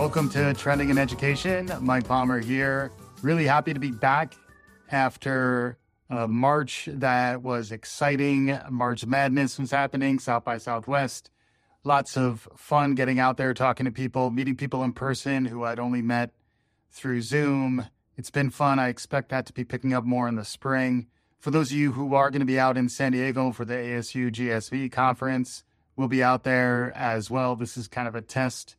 Welcome to Trending in Education. Mike Palmer here. Really happy to be back after a March that was exciting. March Madness was happening, South by Southwest. Lots of fun getting out there, talking to people, meeting people in person who I'd only met through Zoom. It's been fun. I expect that to be picking up more in the spring. For those of you who are going to be out in San Diego for the ASU GSV conference, we'll be out there as well. This is kind of a test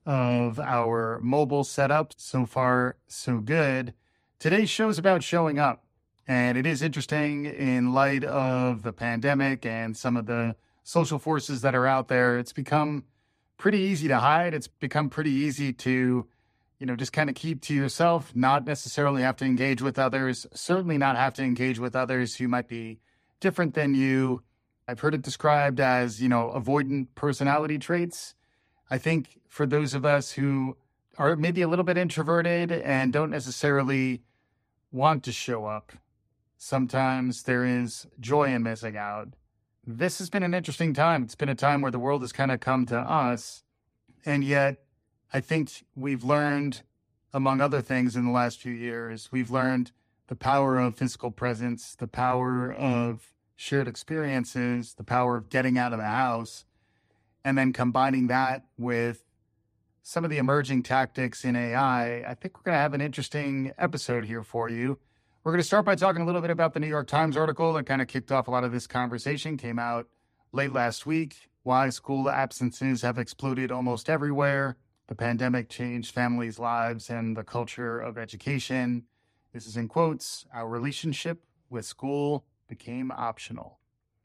of our mobile setup. So far, so good. Today's show is about showing up. And it is interesting in light of the pandemic and some of the social forces that are out there. It's become pretty easy to hide. It's become pretty easy to, just kind of keep to yourself, not necessarily have to engage with others, certainly not have to engage with others who might be different than you. I've heard it described as, avoidant personality traits. I think for those of us who are maybe a little bit introverted and don't necessarily want to show up, sometimes there is joy in missing out. This has been an interesting time. It's been a time where the world has kind of come to us. And yet, I think we've learned, among other things in the last few years, we've learned the power of physical presence, the power of shared experiences, the power of getting out of the house, and then combining that with some of the emerging tactics in AI. I think we're going to have an interesting episode here for you. We're going to start by talking a little bit about the New York Times article that kind of kicked off a lot of this conversation. Came out late last week. Why school absences have exploded almost everywhere. The pandemic changed families' lives and the culture of education. This is in quotes. Our relationship with school became optional,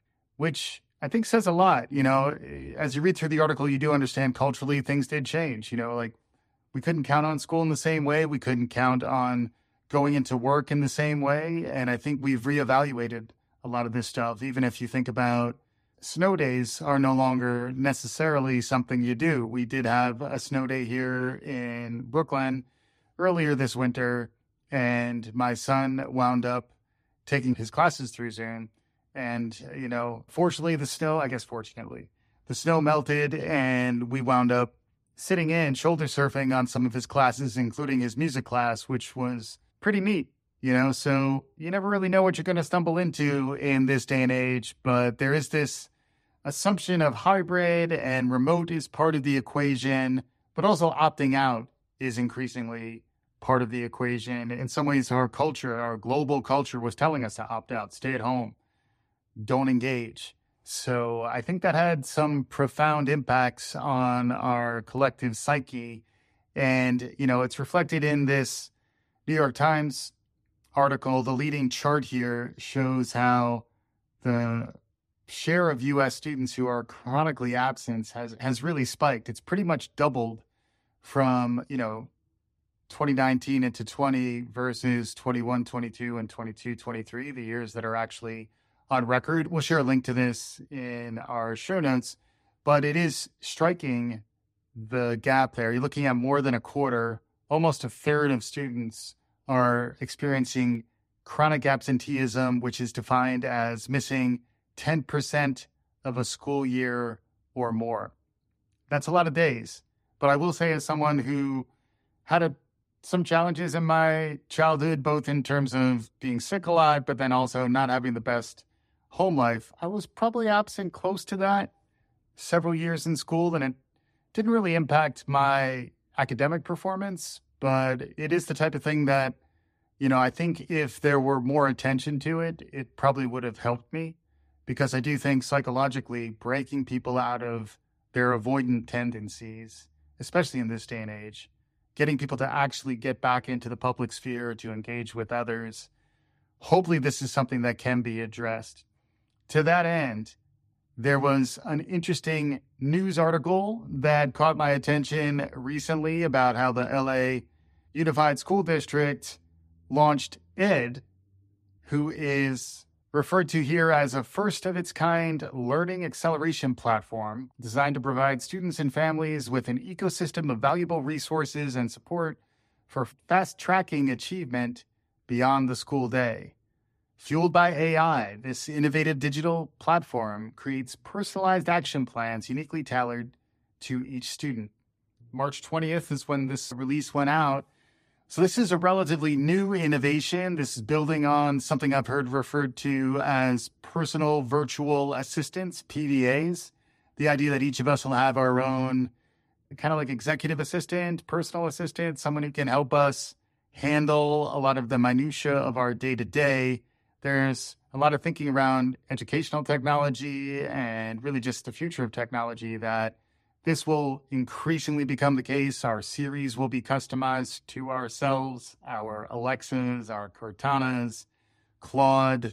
which I think says a lot. As you read through the article, you do understand culturally things did change. We couldn't count on school in the same way. We couldn't count on going into work in the same way. And I think we've reevaluated a lot of this stuff. Even if you think about snow days are no longer necessarily something you do. We did have a snow day here in Brooklyn earlier this winter, and my son wound up taking his classes through Zoom. And, fortunately, the snow melted, and we wound up sitting in shoulder surfing on some of his classes, including his music class, which was pretty neat. So you never really know what you're going to stumble into in this day and age, but there is this assumption of hybrid and remote is part of the equation, but also opting out is increasingly part of the equation. In some ways, our culture, our global culture was telling us to opt out, stay at home, don't engage. So I think that had some profound impacts on our collective psyche. And, it's reflected in this New York Times article. The leading chart here shows how the share of U.S. students who are chronically absent has really spiked. It's pretty much doubled from, 2019 into 20 versus 21, 22, and 22, 23, the years that are actually on record. We'll share a link to this in our show notes, but it is striking the gap there. You're looking at more than a quarter, almost a third of students are experiencing chronic absenteeism, which is defined as missing 10% of a school year or more. That's a lot of days. But I will say, as someone who had some challenges in my childhood, both in terms of being sick a lot, but then also not having the best home life, I was probably absent close to that several years in school, and it didn't really impact my academic performance, but it is the type of thing that, I think if there were more attention to it, it probably would have helped me, because I do think psychologically breaking people out of their avoidant tendencies, especially in this day and age, getting people to actually get back into the public sphere to engage with others, hopefully this is something that can be addressed. To that end, there was an interesting news article that caught my attention recently about how the LA Unified School District launched ED, who is referred to here as a first-of-its-kind learning acceleration platform designed to provide students and families with an ecosystem of valuable resources and support for fast-tracking achievement beyond the school day. Fueled by AI, this innovative digital platform creates personalized action plans uniquely tailored to each student. March 20th is when this release went out. So this is a relatively new innovation. This is building on something I've heard referred to as personal virtual assistants, PVAs. The idea that each of us will have our own kind of like executive assistant, personal assistant, someone who can help us handle a lot of the minutia of our day-to-day. There's a lot of thinking around educational technology and really just the future of technology that this will increasingly become the case. Our Siris will be customized to ourselves, our Alexas, our Cortanas, Claude,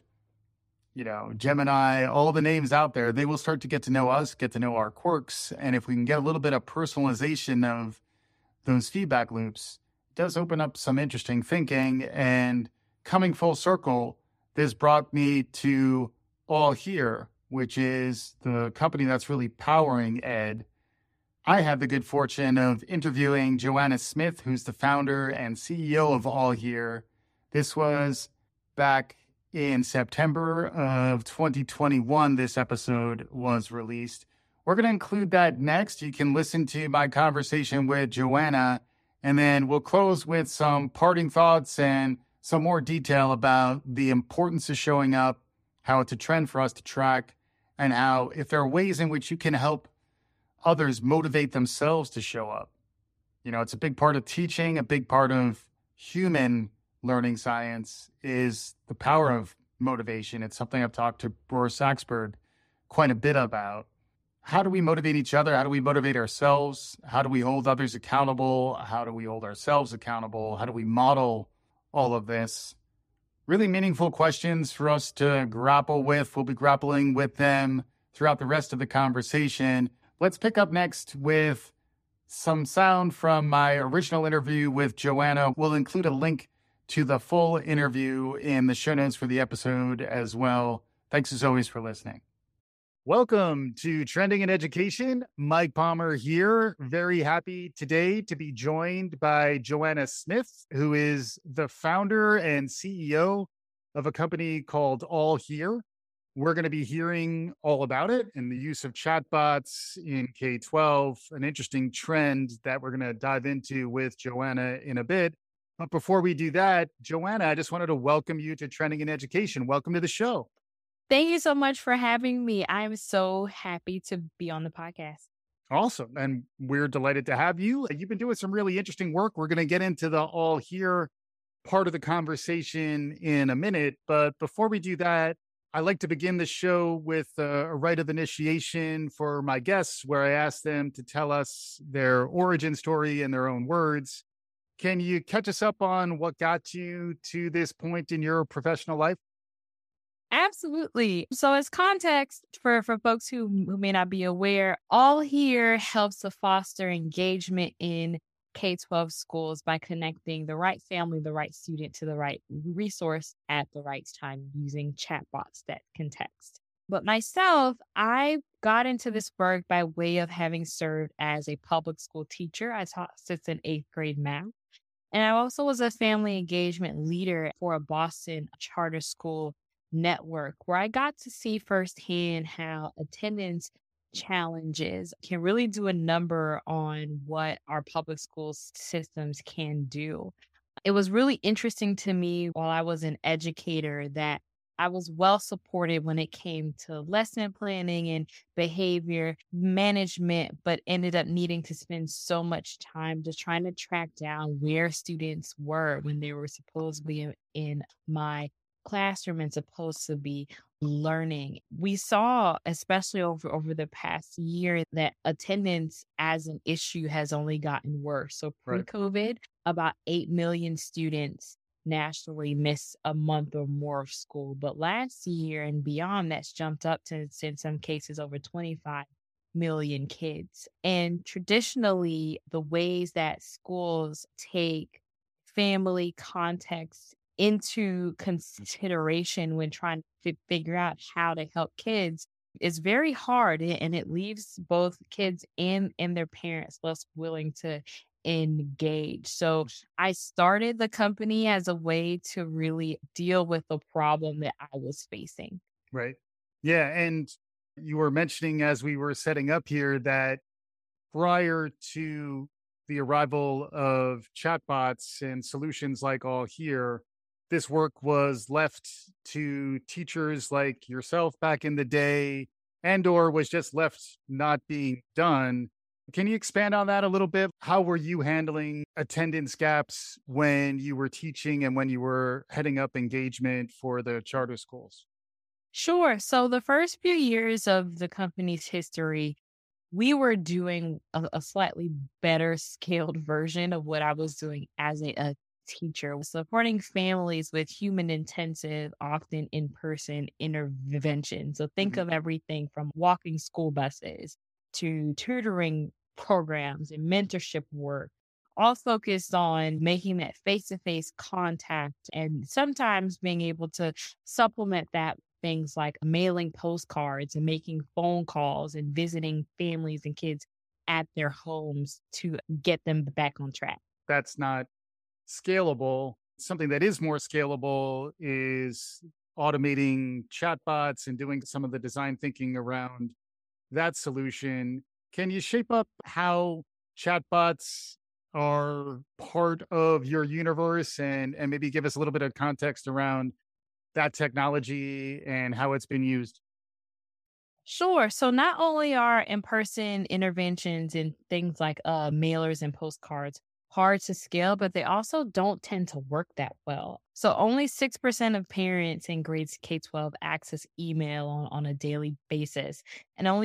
Gemini, all the names out there. They will start to get to know us, get to know our quirks. And if we can get a little bit of personalization of those feedback loops, it does open up some interesting thinking. And coming full circle, this brought me to All Here, which is the company that's really powering ed. I had the good fortune of interviewing Joanna Smith, who's the founder and CEO of All Here. This was back in September of 2021. This episode was released. We're going to include that next. You can listen to my conversation with Joanna, and then we'll close with some parting thoughts and some more detail about the importance of showing up, how it's a trend for us to track, and how if there are ways in which you can help others motivate themselves to show up. It's a big part of teaching, a big part of human learning science is the power of motivation. It's something I've talked to Bror Saxberg quite a bit about. How do we motivate each other? How do we motivate ourselves? How do we hold others accountable? How do we hold ourselves accountable? How do we model all of this? Really meaningful questions for us to grapple with. We'll be grappling with them throughout the rest of the conversation. Let's pick up next with some sound from my original interview with Joanna. We'll include a link to the full interview in the show notes for the episode as well. Thanks as always for listening. Welcome to Trending in Education. Mike Palmer here. Very happy today to be joined by Joanna Smith, who is the founder and CEO of a company called All Here. We're going to be hearing all about it and the use of chatbots in K-12, an interesting trend that we're going to dive into with Joanna in a bit. But before we do that, Joanna, I just wanted to welcome you to Trending in Education. Welcome to the show. Thank you so much for having me. I'm so happy to be on the podcast. Awesome. And we're delighted to have you. You've been doing some really interesting work. We're going to get into the All Here part of the conversation in a minute. But before we do that, I like to begin the show with a rite of initiation for my guests, where I ask them to tell us their origin story in their own words. Can you catch us up on what got you to this point in your professional life? Absolutely. So as context for folks who may not be aware, All Here helps to foster engagement in K-12 schools by connecting the right family, the right student to the right resource at the right time using chatbots that can text. But myself, I got into this work by way of having served as a public school teacher. I taught 6th and 8th grade math. And I also was a family engagement leader for a Boston charter school network where I got to see firsthand how attendance challenges can really do a number on what our public school systems can do. It was really interesting to me while I was an educator that I was well supported when it came to lesson planning and behavior management, but ended up needing to spend so much time just trying to track down where students were when they were supposedly in my classroom and supposed to be learning. We saw, especially over the past year, that attendance as an issue has only gotten worse. So pre-COVID, about 8 million students nationally miss a month or more of school. But last year and beyond, that's jumped up to, in some cases, over 25 million kids. And traditionally, the ways that schools take family context into consideration when trying to figure out how to help kids is very hard, and it leaves both kids and their parents less willing to engage. So I started the company as a way to really deal with the problem that I was facing. Right. Yeah. And you were mentioning as we were setting up here that prior to the arrival of chatbots and solutions like All Here, this work was left to teachers like yourself back in the day and or was just left not being done. Can you expand on that a little bit? How were you handling attendance gaps when you were teaching and when you were heading up engagement for the charter schools? Sure. So the first few years of the company's history, we were doing a slightly better scaled version of what I was doing as a teacher, supporting families with human intensive, often in person intervention. So think Mhm. of everything from walking school buses to tutoring programs and mentorship work, all focused on making that face to face contact and sometimes being able to supplement that things like mailing postcards and making phone calls and visiting families and kids at their homes to get them back on track. That's not scalable. Something that is more scalable is automating chatbots and doing some of the design thinking around that solution. Can you shape up how chatbots are part of your universe and maybe give us a little bit of context around that technology and how it's been used? Sure. So not only are in-person interventions and things like mailers and postcards hard to scale, but they also don't tend to work that well. So only 6% of parents in grades K-12 access email on a daily basis, and only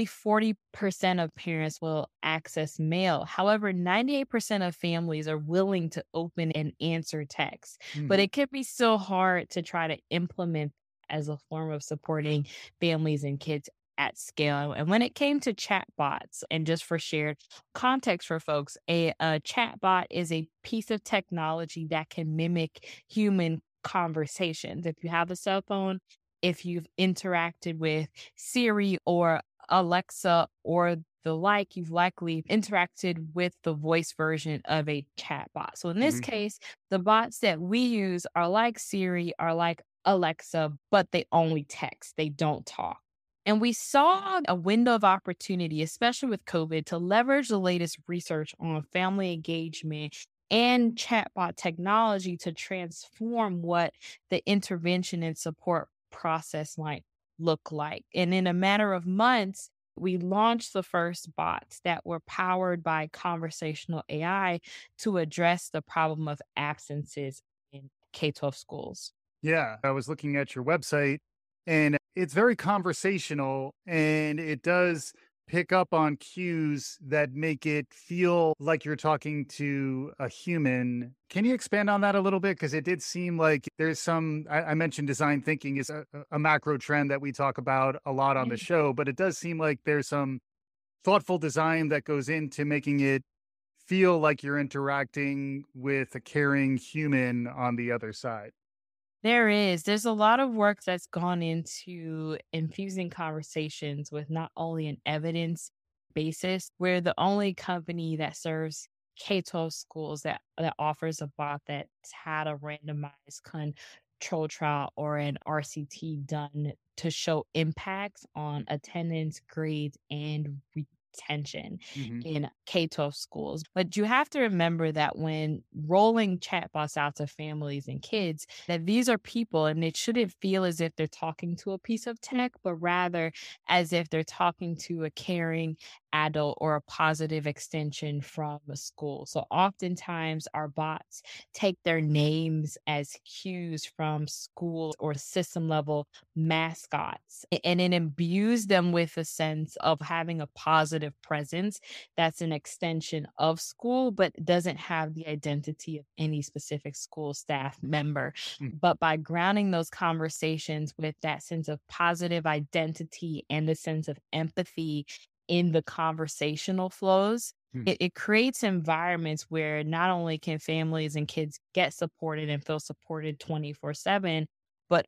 40% of parents will access mail. However, 98% of families are willing to open and answer texts, but Mhm. it can be still hard to try to implement as a form of supporting families and kids at scale. And when it came to chatbots, and just for shared context for folks, a chatbot is a piece of technology that can mimic human conversations. If you have a cell phone, if you've interacted with Siri or Alexa or the like, you've likely interacted with the voice version of a chatbot. So in this Mhm. case, the bots that we use are like Siri, are like Alexa, but they only text, they don't talk. And we saw a window of opportunity, especially with COVID, to leverage the latest research on family engagement and chatbot technology to transform what the intervention and support process might look like. And in a matter of months, we launched the first bots that were powered by conversational AI to address the problem of absences in K 12 schools. Yeah, I was looking at your website and it's very conversational and it does pick up on cues that make it feel like you're talking to a human. Can you expand on that a little bit? Because it did seem like there's I mentioned design thinking is a macro trend that we talk about a lot on the show, but it does seem like there's some thoughtful design that goes into making it feel like you're interacting with a caring human on the other side. There is. There's a lot of work that's gone into infusing conversations with not only an evidence basis. We're the only company that serves K-12 schools that offers a bot that's had a randomized control trial or an RCT done to show impacts on attendance, grades, and retention Mhm. in K-12 schools. But you have to remember that when rolling chatbots out to families and kids, that these are people and it shouldn't feel as if they're talking to a piece of tech, but rather as if they're talking to a caring adult or a positive extension from a school. So oftentimes our bots take their names as cues from school or system level mascots and it imbues them with a sense of having a positive presence that's an extension of school, but doesn't have the identity of any specific school staff member. Mm. But by grounding those conversations with that sense of positive identity and the sense of empathy in the conversational flows, Mm. it creates environments where not only can families and kids get supported and feel supported 24/7, but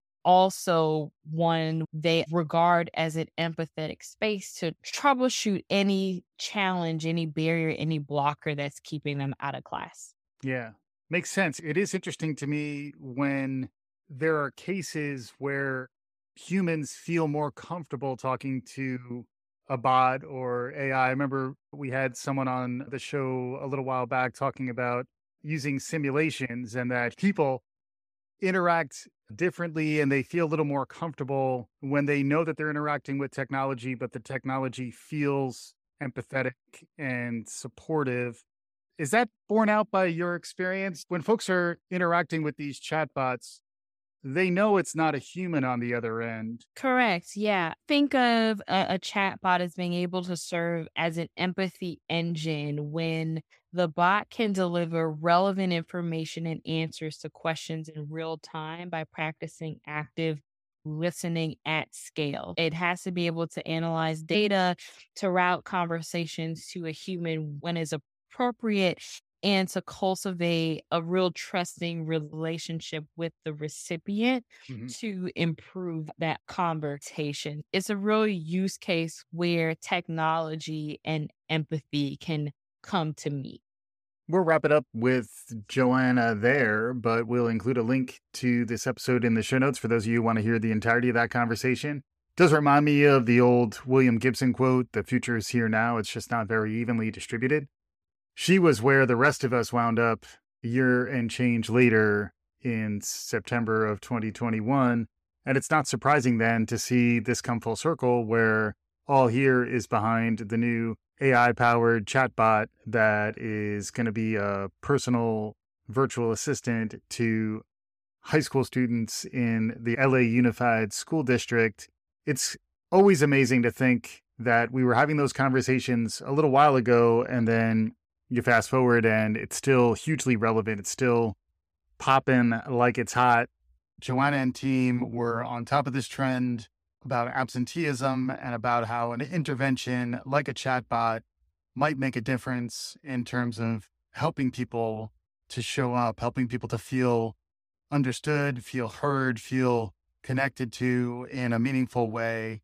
also one they regard as an empathetic space to troubleshoot any challenge, any barrier, any blocker that's keeping them out of class. Yeah, makes sense. It is interesting to me when there are cases where humans feel more comfortable talking to a bot or AI. I remember we had someone on the show a little while back talking about using simulations and that people interact differently and they feel a little more comfortable when they know that they're interacting with technology, but the technology feels empathetic and supportive. Is that borne out by your experience? When folks are interacting with these chatbots, they know it's not a human on the other end. Correct. Yeah. Think of a chat bot as being able to serve as an empathy engine when the bot can deliver relevant information and answers to questions in real time by practicing active listening at scale. It has to be able to analyze data to route conversations to a human when is appropriate and to cultivate a real trusting relationship with the recipient Mhm. to improve that conversation. It's a real use case where technology and empathy can come to meet. We'll wrap it up with Joanna there, but we'll include a link to this episode in the show notes for those of you who want to hear the entirety of that conversation. It does remind me of the old William Gibson quote, "The future is here now, it's just not very evenly distributed." She was where the rest of us wound up a year and change later in September of 2021. And it's not surprising then to see this come full circle where all here is behind the new AI powered chatbot that is going to be a personal virtual assistant to high school students in the LA Unified School District. It's always amazing to think that we were having those conversations a little while ago, and then you fast forward and it's still hugely relevant. It's still popping like it's hot. Joanna and team were on top of this trend about absenteeism and about how an intervention like a chatbot might make a difference in terms of helping people to show up, helping people to feel understood, feel heard, feel connected to in a meaningful way.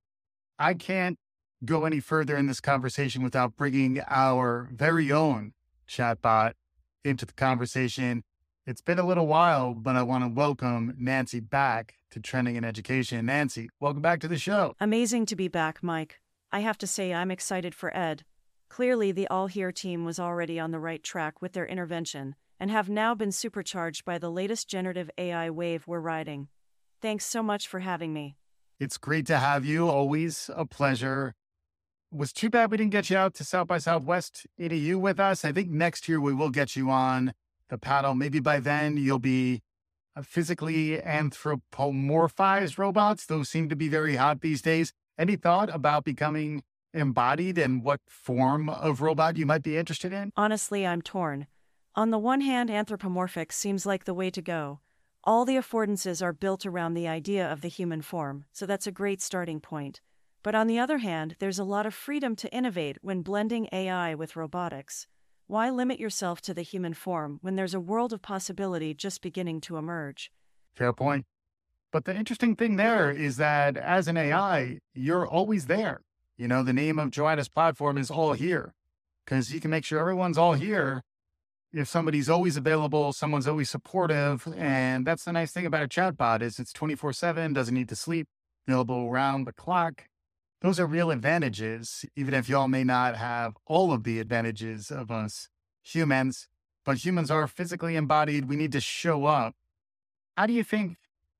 I can't go any further in this conversation without bringing our very own chatbot into the conversation. It's been a little while, but I want to welcome Nancy back to Trending in Education. Nancy, welcome back to the show. Amazing to be back, Mike. I have to say I'm excited for Ed. Clearly, the All Here team was already on the right track with their intervention and have now been supercharged by the latest generative AI wave we're riding. Thanks so much for having me. It's great to have you. Always a pleasure. Was too bad we didn't get you out to South by Southwest EDU with us. I think next year we will get you on the paddle. Maybe by then you'll be physically anthropomorphized robots. Those seem to be very hot these days. Any thought about becoming embodied and what form of robot you might be interested in? Honestly, I'm torn. On the one hand, anthropomorphic seems like the way to go. All the affordances are built around the idea of the human form, so that's a great starting point. But on the other hand, there's a lot of freedom to innovate when blending AI with robotics. Why limit yourself to the human form when there's a world of possibility just beginning to emerge? Fair point. But the interesting thing there is that as an AI, you're always there. You know, the name of Joanna's platform is All Here, because you can make sure everyone's all here. If somebody's always available, someone's always supportive. And that's the nice thing about a chatbot is it's 24/7, doesn't need to sleep, available around the clock. Those are real advantages, even if y'all may not have all of the advantages of us humans, but humans are physically embodied. We need to show up. How do you think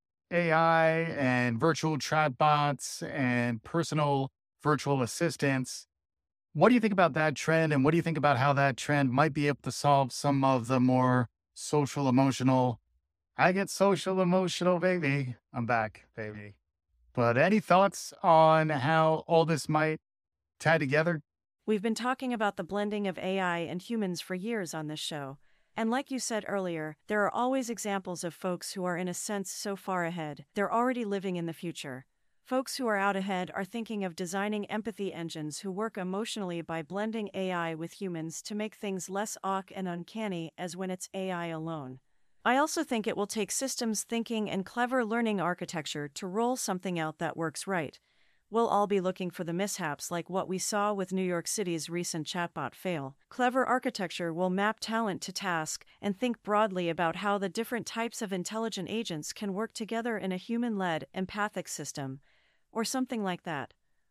AI and virtual chatbots and personal virtual assistants, what do you think about that trend? And what do you think about how that trend might be able to solve some of the more social, emotional, I get social, emotional, baby. I'm back, baby. But any thoughts on how all this might tie together? We've been talking about the blending of AI and humans for years on this show. And like you said earlier, there are always examples of folks who are in a sense so far ahead, they're already living in the future. Folks who are out ahead are thinking of designing empathy engines who work emotionally by blending AI with humans to make things less awk and uncanny as when it's AI alone. I also think it will take systems thinking and clever learning architecture to roll something out that works right. We'll all be looking for the mishaps like what we saw with New York City's recent chatbot fail. Clever architecture will map talent to task and think broadly about how the different types of intelligent agents can work together in a human-led, empathic system, or something like that.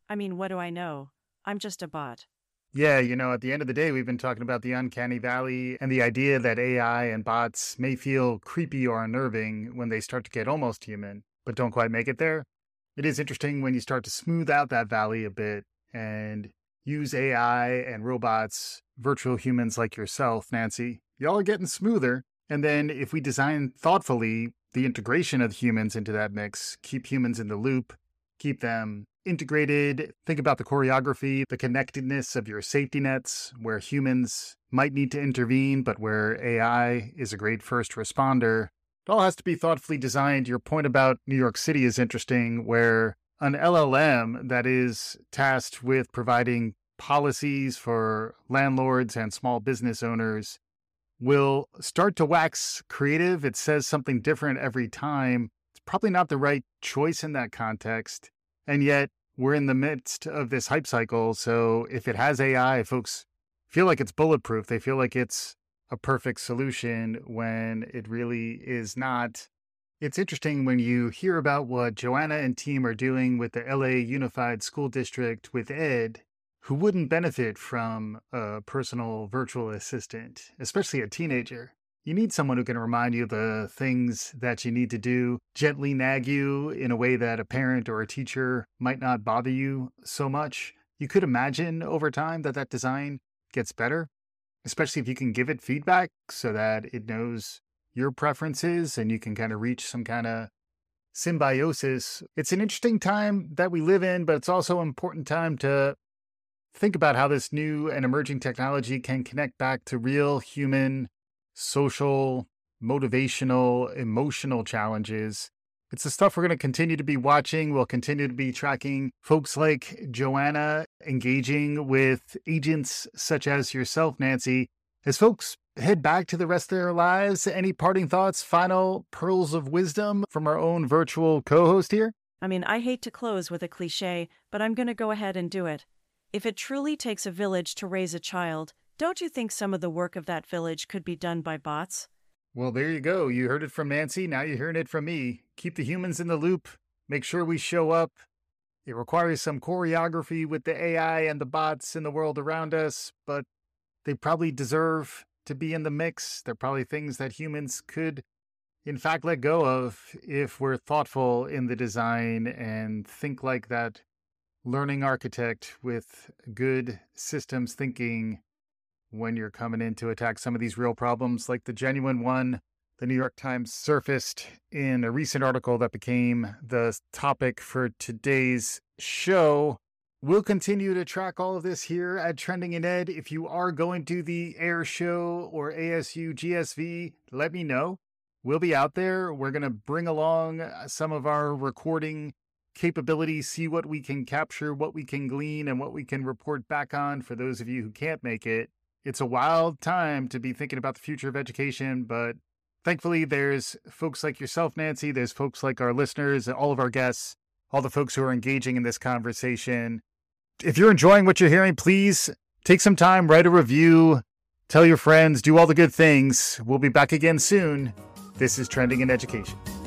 I mean, what do I know? I'm just a bot. Yeah, at the end of the day, we've been talking about the uncanny valley and the idea that AI and bots may feel creepy or unnerving when they start to get almost human, but don't quite make it there. It is interesting when you start to smooth out that valley a bit and use AI and robots, virtual humans like yourself, Nancy. Y'all are getting smoother. And then if we design thoughtfully the integration of humans into that mix, keep humans in the loop, keep them integrated, think about the choreography, the connectedness of your safety nets, where humans might need to intervene, but where AI is a great first responder. It all has to be thoughtfully designed. Your point about New York City is interesting, where an LLM that is tasked with providing policies for landlords and small business owners will start to wax creative. It says something different every time. It's probably not the right choice in that context. And yet we're in the midst of this hype cycle. So if it has AI, folks feel like it's bulletproof. They feel like it's a perfect solution when it really is not. It's interesting when you hear about what Joanna and team are doing with the LA Unified School District with Ed, who wouldn't benefit from a personal virtual assistant, especially a teenager. You need someone who can remind you the things that you need to do, gently nag you in a way that a parent or a teacher might not bother you so much. You could imagine over time that design gets better, especially if you can give it feedback so that it knows your preferences and you can kind of reach some kind of symbiosis. It's an interesting time that we live in, but it's also an important time to think about how this new and emerging technology can connect back to real human, social, motivational, emotional challenges. It's the stuff we're going to continue to be watching. We'll continue to be tracking folks like Joanna, engaging with agents such as yourself, Nancy. As folks head back to the rest of their lives, any parting thoughts, final pearls of wisdom from our own virtual co-host here? I mean, I hate to close with a cliche, but I'm going to go ahead and do it. If it truly takes a village to raise a child, don't you think some of the work of that village could be done by bots? Well, there you go. You heard it from Nancy. Now you're hearing it from me. Keep the humans in the loop. Make sure we show up. It requires some choreography with the AI and the bots in the world around us, but they probably deserve to be in the mix. They're probably things that humans could, in fact, let go of if we're thoughtful in the design and think like that learning architect with good systems thinking when you're coming in to attack some of these real problems, like the genuine one the New York Times surfaced in a recent article that became the topic for today's show. We'll continue to track all of this here at Trending in Ed. If you are going to the AIR show or ASU GSV, let me know. We'll be out there. We're going to bring along some of our recording capabilities, see what we can capture, what we can glean, and what we can report back on for those of you who can't make it. It's a wild time to be thinking about the future of education, but thankfully there's folks like yourself, Nancy. There's folks like our listeners, all of our guests, all the folks who are engaging in this conversation. If you're enjoying what you're hearing, please take some time, write a review, tell your friends, do all the good things. We'll be back again soon. This is Trending in Education.